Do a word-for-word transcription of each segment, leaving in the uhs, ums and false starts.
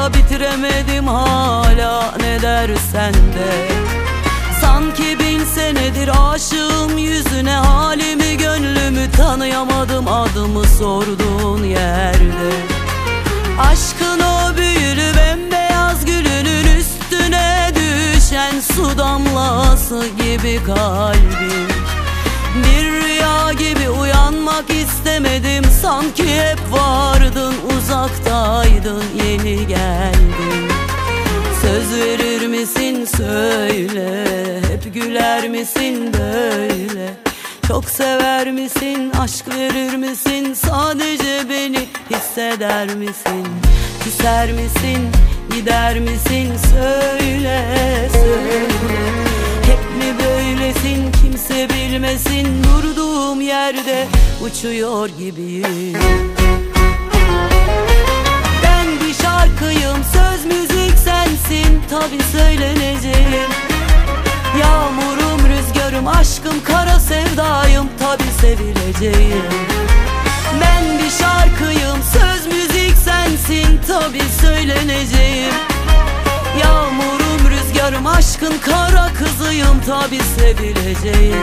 da bitiremedim hala, ne dersen de. Sanki bin senedir aşığım yüzüne, halimi gönlümü tanıyamadım adımı sorduğun yerde. Aşkın o büyülü bembeyaz gülünün üstüne düşen su damlası gibi kalbim. Bir rüya gibi uyanmak istemedim, sanki hep vardın uzaktaydın yeni geldin. Söz verir misin söyle, hep güler misin böyle? Çok sever misin, aşk verir misin, sadece beni hisseder misin? Küser misin, gider misin, söyle söyle. Hep mi böylesin, kimse bilmesin, durduğum yerde uçuyor gibiyim. Ben bir şarkıyım, söz müzik sensin, tabi söyleneceğim. Yağmurum, rüzgarım, aşkım, kara sevdayım, tabi sevileceğim. Ben bir şarkıyım, söz müzik sensin, tabi söyleneceğim. Yağmurum, rüzgarım, aşkın kara kızıyım, tabi sevileceğim.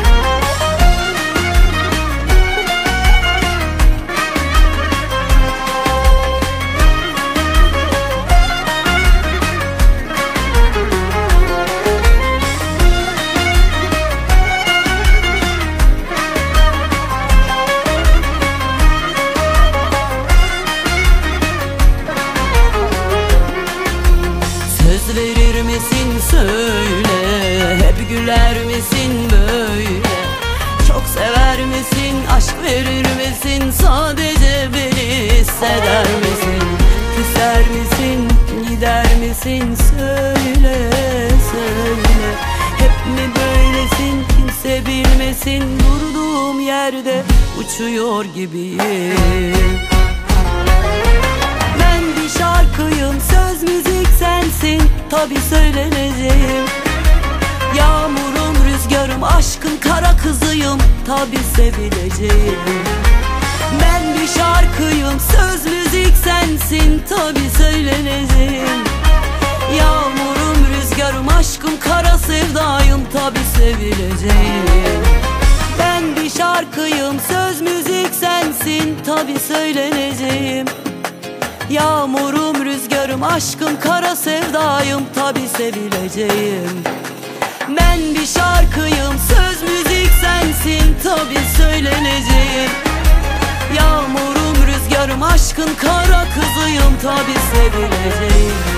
Söz verir misin söyle, hep güler misin böyle? Çok sever misin, aşk verir misin, sadece beni hisseder misin? Küser misin, gider misin, söyle söyle. Hep mi böylesin, kimse bilmesin, durduğum yerde uçuyor gibiyim. Ben bir şarkıyım, söz müzik sensin, tabi söyleneceğim. Yağmurum, rüzgarım, aşkın kara kızıyım, tabi sevileceğim. Ben bir şarkıyım, söz müzik sensin, tabi söyleneceğim. Yağmurum, rüzgarım, aşkım, kara sevdayım, tabi sevileceğim. Ben bir şarkıyım, söz müzik sensin, tabi söyleneceğim. Yağmurum, rüzgarım, aşkım, kara sevdayım, tabi sevileceğim. Ben bir şarkıyım, söz müzik sensin, tabi söyleneceğim. Yağmurum, rüzgarım, aşkın kara kızıyım, tabi sevileceğim.